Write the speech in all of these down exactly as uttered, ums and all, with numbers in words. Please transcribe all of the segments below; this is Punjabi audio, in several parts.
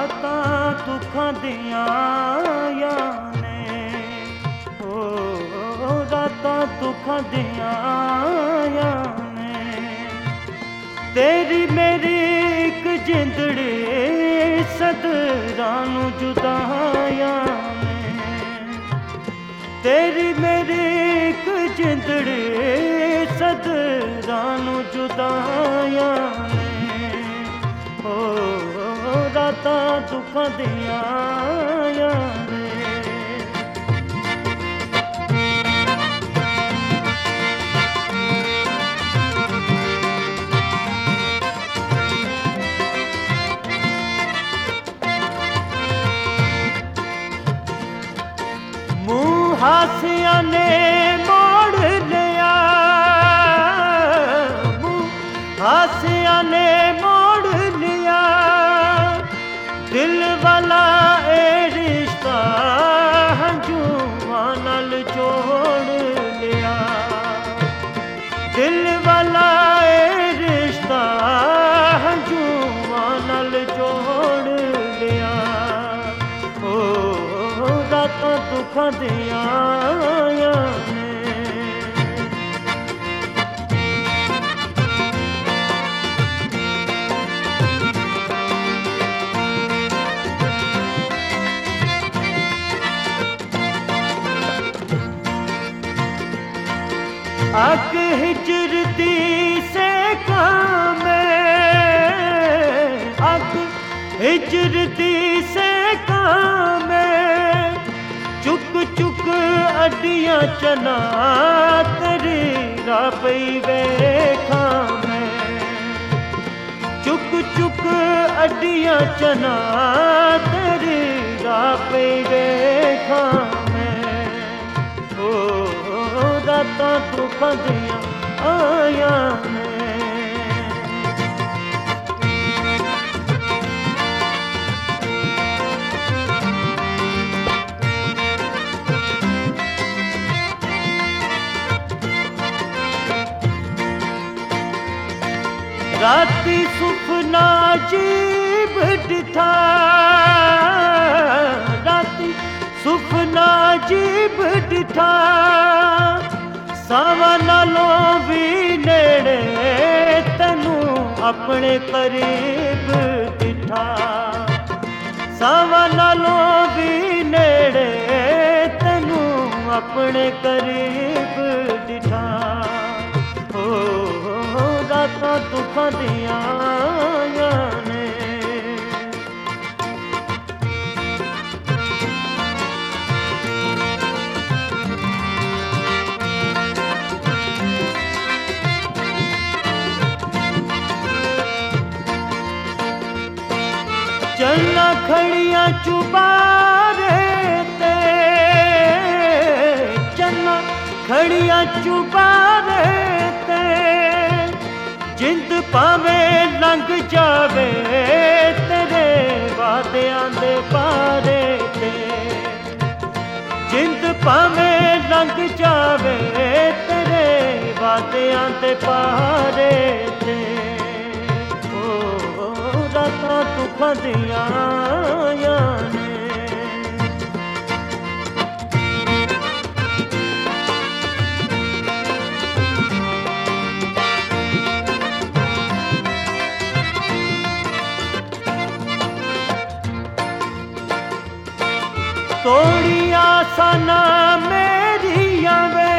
ਰਾਤਾਂ ਦੁੱਖਾਂ ਦੀਆਂ ਆਈਆਂ ਨੇ, ਓ ਰਾਤਾਂ ਦੁੱਖਾਂ ਦੀਆਂ ਆਈਆਂ ਨੇ। ਤੇਰੀ ਮੇਰੀ ਇੱਕ ਜਿੰਦੜੀ ਸਦਰਾਂ ਨੂੰ ਜੁਦਾਈਆਂ ਨੇ, ਤੇਰੀ ਮੇਰੀ ਇੱਕ ਜਿੰਦੜੀ ਸਦਰਾਂ ਨੂੰ ਜੁਦਾਈਆਂ ਨੇ। ਓ ਰਾਤਾਂ ਦੁੱਖਾਂ ਦੀਆਂ ਆਈਆਂ ਨੇ। ਮੂੰਹ ਹਾਸਿਆਂ ਨੇ ਮੋੜ ਲਿਆ, ਮੂੰਹ ਹਾਸਿਆਂ ਨੇ ਮੋੜ ਲਿਆ। ਦਿਲ ਵਾਲਾ ਇਹ ਰਿਸ਼ਤਾ ਹੰਝੂਆਂ ਨਾਲ ਜੋੜ ਲਿਆ, ਦਿਲ ਵਾਲਾ ਇਹ ਰਿਸ਼ਤਾ ਹੰਝੂਆਂ ਨਾਲ ਜੋੜ ਲਿਆ। ਓ ਰਾਤਾਂ ਦੁੱਖਾਂ ਦੀਆਂ ਆਈਆਂ ਨੇ। ਅੱਗ ਹਿਜਰ ਦੀ ਸੇਕਾਂ ਮੈਂ, ਅੱਗ ਹਿਜਰ ਦੀ ਸੇਕਾਂ ਮੈਂ। ਚੁੱਕ ਚੁੱਕ ਅੱਡੀਆਂ ਚਨਾ ਤੇਰੀ ਰਾਹ ਪਈ ਵੇਖਾਂ ਮੈਂ, ਚੁੱਕ ਚੁੱਕ ਅੱਡੀਆਂ ਚਨਾ ਤੇਰੀ ਰਾਹ ਪਈ ਵੇਖਾਂ ਮੈਂ। ਓ ਰਾਤਾਂ ਦੁੱਖਾਂ ਦੀਆਂ ਆਈਆਂ ਨੇ। ਰਾਤੀ ਸੁਪਨਾ ਅਜੀਬ ਡਿਠਾ, ਰਾਤੀ ਸੁਪਨਾ ਅਜੀਬ ਡਿਠਾ। ਸਾਵਾਂ ਨਾਲੋਂ ਵੀ ਨੇੜੇ ਤੈਨੂੰ ਆਪਣੇ ਕਰੀਬ ਡਿਠਾ, ਸਾਵਾਂ ਨਾਲੋਂ ਵੀ ਨੇੜੇ ਤੈਨੂੰ ਆਪਣੇ ਕਰੀਬ ਡਿਠਾ। ਓ ਰਾਤਾਂ ਦੁੱਖਾਂ ਦੀਆਂ ਆਈਆਂ ਨੇ। ਚੱਲਾਂ ਖੜੀਆਂ ਚੁਬਾਰੇ ਤੇ, ਚੱਲਾਂ ਖੜੀਆਂ ਚੁਬਾਰੇ ਤੇ। ਜਿੰਦ ਭਾਵੇਂ ਲੰਘ ਜਾਵੇ ਤੇਰੇ ਵਾਦਿਆਂ ਦੇ ਪਾਰੇ ਤੇ, ਜਿੰਦ ਭਾਵੇਂ ਲੰਘ ਜਾਵੇ ਤੇਰੇ ਵਾਦਿਆਂ ਦੇ ਪਾਰੇ ਤੇ। ਓ ਰਾਤਾਂ ਦੁੱਖਾਂ ਦੀਆਂ ਆਈਆਂ ਨੇ। ਤੋੜੀ ਆਸਾਂ ਮੇਰੀਆਂ ਵੇ,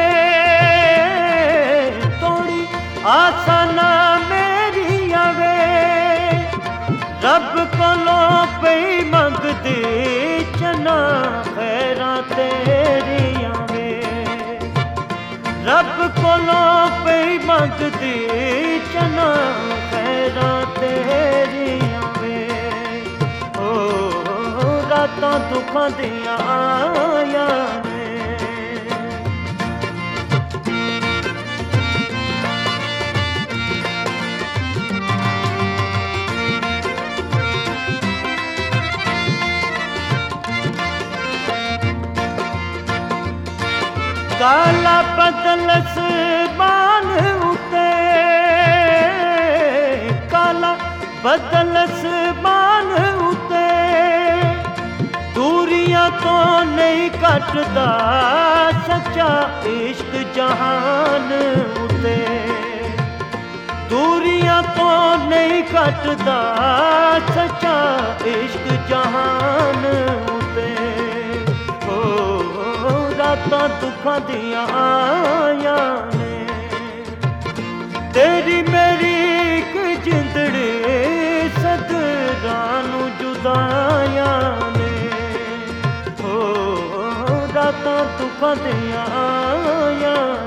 ਤੋੜੀ ਆਸਾਂ ਮੇਰੀਆਂ ਵੇ। ਰੱਬ ਕੋਲੋਂ ਪਈ ਮੰਗਦੀ ਚਨਾ ਖੈਰਾਂ ਤੇਰੀਆਂ ਵੇ, ਰੱਬ ਕੋਲੋਂ ਪਈ ਮੰਗਦੀ ਚਨਾ ਖੈਰਾਂ ਤੇਰੀਆਂ ਵੇ। ਓ ਰਾਤਾਂ ਦੁੱਖਾਂ ਦੀਆਂ ਆਈਆਂ ਨੇ। ਕਾਲਾ ਬਦਲ ਅਸਮਾਨ ਉਤੇ, ਕਾਲਾ ਬਦਲ ਅਸਮਾਨ ਉਤੇ। ਤੋਂ ਨਹੀਂ ਘਟਦਾ ਸੱਚਾ ਇਸ਼ਕ ਜਹਾਨ ਉਤੇ, ਦੂਰੀਆਂ ਤੋਂ ਨਹੀਂ ਘਟਦਾ ਸੱਚਾ ਇਸ਼ਕ ਜਹਾਨ ਉਤੇ। ਹੋ ਰਾਤਾਂ ਦੁੱਖਾਂ ਦੀਆਂ ਆਈਆਂ ਨੇ, ਤੇਰੀ ਮੇਰੀ ਇੱਕ ਜਿੰਦੜੀ ਸਦਰਾਂ ਨੂੰ ਜੁਦਾਈਆਂ ਨੇ। ਹੋ ਰਾਤਾਂ ਦੁੱਖਾਂ ਦੀਆਂ ਆਈਆਂ